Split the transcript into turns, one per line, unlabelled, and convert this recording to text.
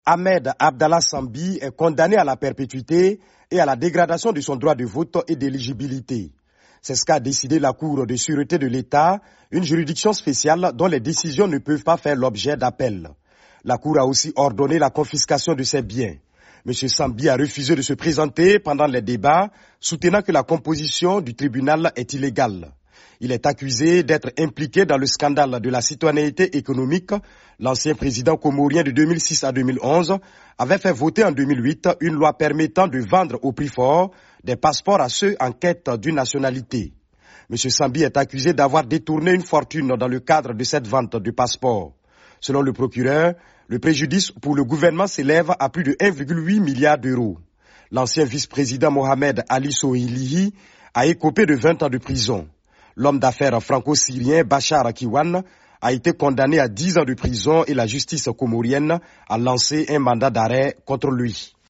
Ahmed Abdallah Sambi est condamné à la perpétuité et à la dégradation de son droit de vote et d'éligibilité. C'est ce qu'a décidé la Cour de sûreté de l'État, une juridiction spéciale dont les décisions ne peuvent pas faire l'objet d'appel. La Cour a aussi ordonné la confiscation de ses biens. M. Sambi a refusé de se présenter pendant les débats, soutenant que la composition du tribunal est illégale. Il est accusé d'être impliqué dans le scandale de la citoyenneté économique. L'ancien président comorien de 2006 à 2011 avait fait voter en 2008 une loi permettant de vendre au prix fort des passeports à ceux en quête d'une nationalité. M. Sambi est accusé d'avoir détourné une fortune dans le cadre de cette vente de passeports. Selon le procureur, le préjudice pour le gouvernement s'élève à plus de 1,8 milliard d'euros. L'ancien vice-président Mohamed Ali Sohilihi a écopé de 20 ans de prison. L'homme d'affaires franco-syrien Bachar Akiwan a été condamné à 10 ans de prison et la justice comorienne a lancé un mandat d'arrêt contre lui.